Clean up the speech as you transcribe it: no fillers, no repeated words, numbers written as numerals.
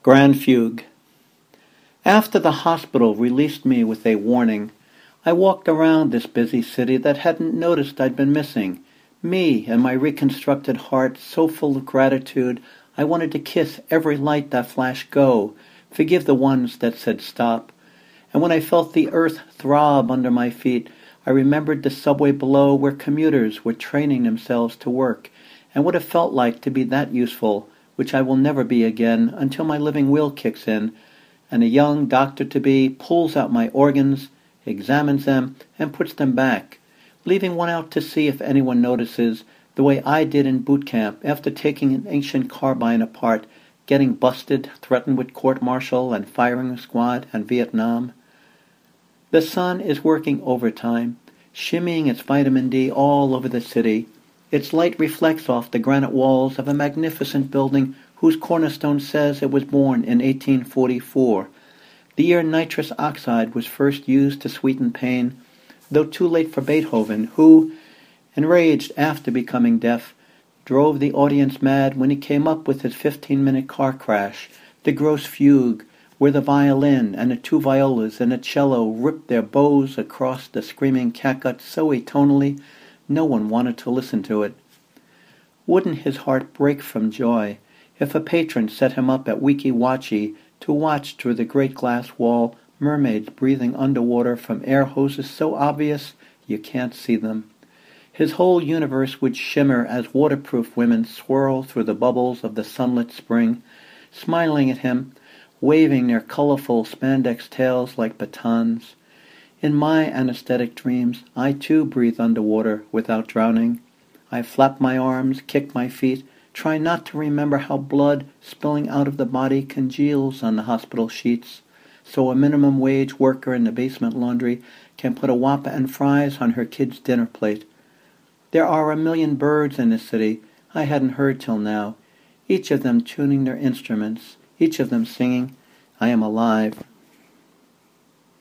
Grand Fugue. After the hospital released me with a warning, I walked around this busy city that hadn't noticed I'd been missing. Me and my reconstructed heart so full of gratitude, I wanted to kiss every light that flashed go, forgive the ones that said stop. And when I felt the earth throb under my feet, I remembered the subway below where commuters were training themselves to work, and what it felt like to be that useful, which I will never be again until my living will kicks in, and a young doctor-to-be pulls out my organs, examines them, and puts them back, leaving one out to see if anyone notices, the way I did in boot camp after taking an ancient carbine apart, getting busted, threatened with court-martial and firing squad and Vietnam. The sun is working overtime, shimmying its vitamin D all over the city. Its light reflects off the granite walls of a magnificent building whose cornerstone says it was born in 1844, the year nitrous oxide was first used to sweeten pain, though too late for Beethoven, who, enraged after becoming deaf, drove the audience mad when he came up with his 15-minute car crash, the gross fugue, where the violin and the two violas and the cello ripped their bows across the screaming catgut so atonally no one wanted to listen to it. Wouldn't his heart break from joy if a patron set him up at Weeki Wachee to watch through the great glass wall mermaids breathing underwater from air hoses so obvious you can't see them? His whole universe would shimmer as waterproof women swirl through the bubbles of the sunlit spring, smiling at him, waving their colorful spandex tails like batons. In my anesthetic dreams, I too breathe underwater without drowning. I flap my arms, kick my feet, try not to remember how blood spilling out of the body congeals on the hospital sheets, so a minimum wage worker in the basement laundry can put a whopper and fries on her kid's dinner plate. There are a million birds in this city I hadn't heard till now, each of them tuning their instruments, each of them singing, "I am alive."